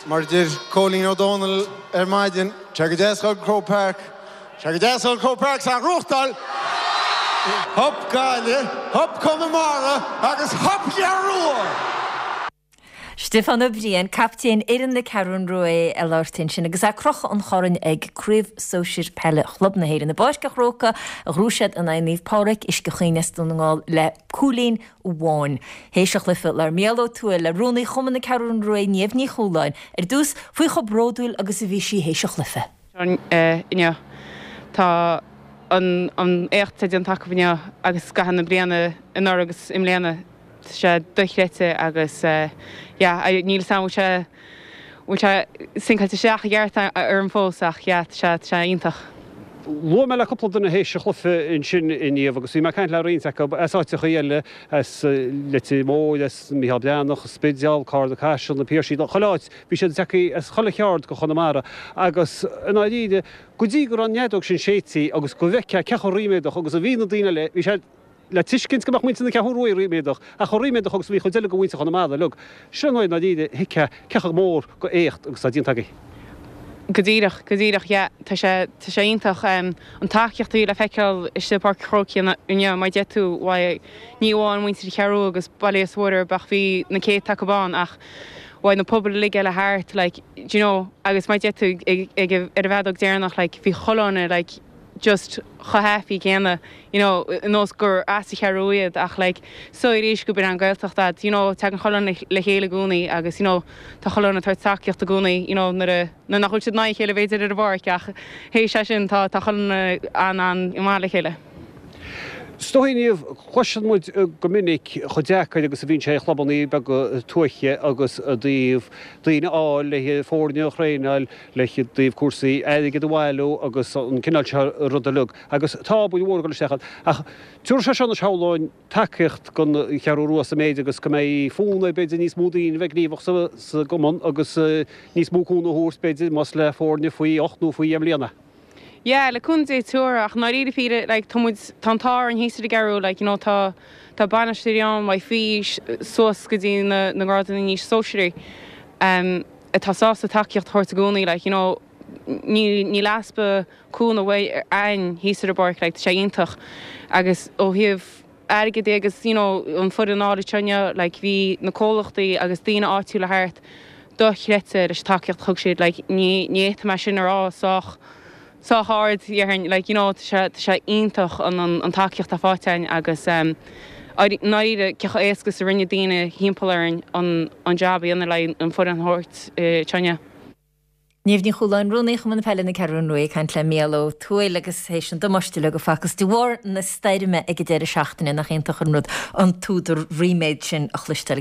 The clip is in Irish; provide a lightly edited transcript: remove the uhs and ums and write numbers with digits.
Mardir Colleen O'Donnell Maidin, Chagadesk Crow Park San Ruchtal. Hop Gale, Hop Connemara, agus Hop Yarroor. Stefan O'Brien, captain Erin na Carron Roy a Lartin sin agus a croch an chorin ag Crib Social Pelle Club na héir in na Báisceach Róca a Rúshed an Aníomh Pádraig is go chéine stonangáil le Cúlín Uháin. Héiseach le fit le méaló túil le Rónaí chuman na Carron Roy níomhní chúláin dús faoi cho bródúil agus a bhí sí héiseach le fit. Tá an écht an take agus gahanna bliana in agus im léana sé duchréite agus níl sam sincalte seach gheart ar an fósach sé iontach. Lo me le couple duna hééis chlufa in sin iníomh agus bhí mar caiint le rionach asáte chuile as le mó Michael Beanach spéisial card a caiisiil na Piersí do choláid, bhí sé teí as chola cheard go chunamara agus in áide go dtí gur an neadóg sin sétí agus go bheice cecha riméideach agus a bhína daine le bhí sé le tiiscint goach muinte na ceúí riméideach a chu riméideach agus bhí chu deile go bhainte chunamara le sin na díide hiice cecha mór go écht agus a dtíontaí. Godíireach tá sé iontach an takeíochttaí le feiceáil is sé park chrócií inne mai deú níháin muinte chearú agus bailíoshuiir bach bhí na cé takeáin ach bhaid na pobl lig eile háart agus mai deú ag ar bheadach déarnach bhí cholána just chahafi céanna nós gur así chearúiad ach so éis go bin an gailteach that te an cholan le chéile gúnaí agus tá cholanna tar takeíocht a gúnaí na nachúil siad 9 chéile bhéidir ar bhar ach hééis sé sin tá cholanna an imála chéile. Stoíomh chuisian muid go minic chudeacaid agus a bhín sé chlabaní be go tuaiche agus a dtíomh daoine áil le fórne chréáil le daobh cuasaí éige do bhhailú agus an cinálse rudalug agus tábú bhór go le seachad. Ach túair sé sena seáláin takeíocht gon chearú ruas a méid agus go mé fúna beidir níos múdaín bheith gníomh sa gomon agus níos múcúna hús beidir mas le fórne faoi 8 faoi amlíana. Le cún é túair ach ná ríidir fiide tantá an híiste garú tá banistíán mai fís sos go dtí na gáda níos sóisiirí tásásta takeíocht thuirtagónaí ní laspa cúna bhaid ein híiste a barc sé iontach agus ó thiomh aige agus an fud an áda tenne bhí na cólachtaí agus daoine áitiú le háart do chréite is takeíocht thug siad ní me sin ará Tá hard dhéarn sé iontach an takeíocht a fátein agus náide cecha éascas a rinne daine hímpaláin an jobí anna le an fud an thuirt tenne. Níomh ní chúláin Rónaí chum na Pelle na Carron Roy caint le méaló túil agus hééis an domáistúile go facas tú bhór na stairime ag déir seachtainna nach chéintach an rud an túidir riméid sin a chluisteil